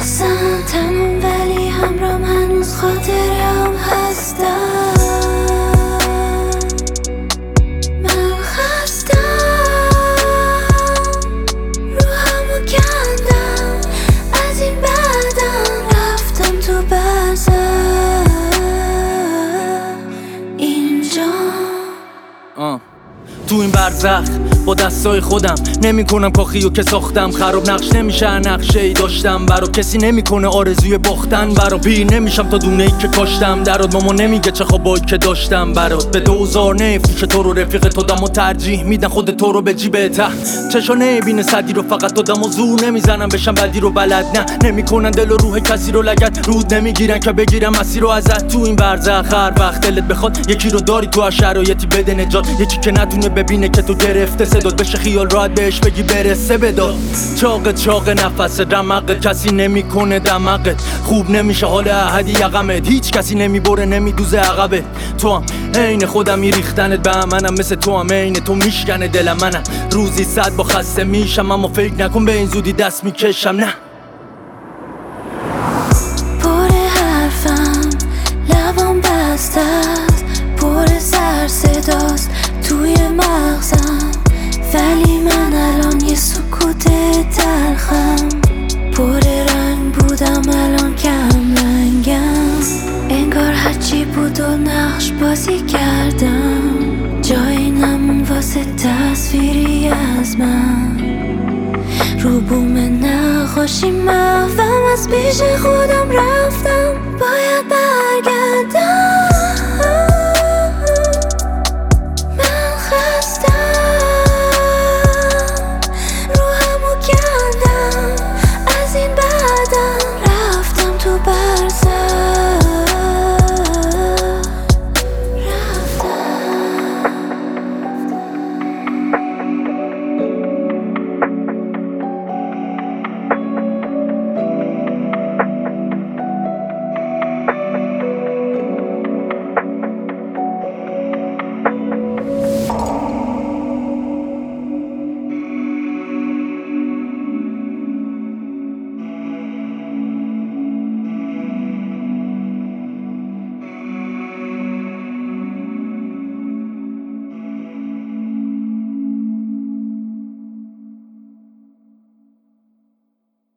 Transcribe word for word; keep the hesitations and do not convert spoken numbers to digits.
شخصا تنم ولی همرام هنوز خاطرم هستم. من خستم روحمو کندم از این بعدم رفتم تو برزخ اینجا. آه. تو این برزخ با دستای خودم نمی کنم کاخیو که ساختم، خراب نقش نمیشه نقشه ای داشتم برا کسی نمیکنه آرزوی باختن برا پیر نمیشم تا دونه ای که کاشتم درات. ماما نمیگه چه خوابایی که داشتم برات، به دوزار نفروش تو رو رفیق تو دم و ترجیح میدن خود تو رو به جیب ته. چشا نبینه صدی رو فقط تو دم و زور نمیزنم بشم بدی رو بلد نه نمیکنن دل و روح کسی رو لگت رود نمیگیرن که بگیرم مسیر رو ازت. تو این برزخ هر وقت دلت بخواد یکی رو داری تو هر شرایطی بده نجات، یکی که نتونه ببینه که تو گرفته صدات بشه خیال راحت بهش بگی برسه بداد. چاق چاق نفس رمقت کسی نمیکنه دمقت، خوب نمیشه حال احدی یقمت، هیچ کسی نمیبره نمیدوزه عقبت. تو هم عین خودم میریختنت به منم مثل تو هم عین تو میشکنه دلم منم روزی صد با خسته میشم اما فکر نکن به این زودی دست میکشم نه. پر حرفم لبام بسته است، پر سر صداست توی مغزم ولی من الان یه سکوت تلخم. پر رنگ بودم الان کم رنگم، انگار هرچی بود و نقش بازی کردم، جایی نمون واسه تصویری از من. رو بوم نقاشی محوم از پیش خودم رفتم، باید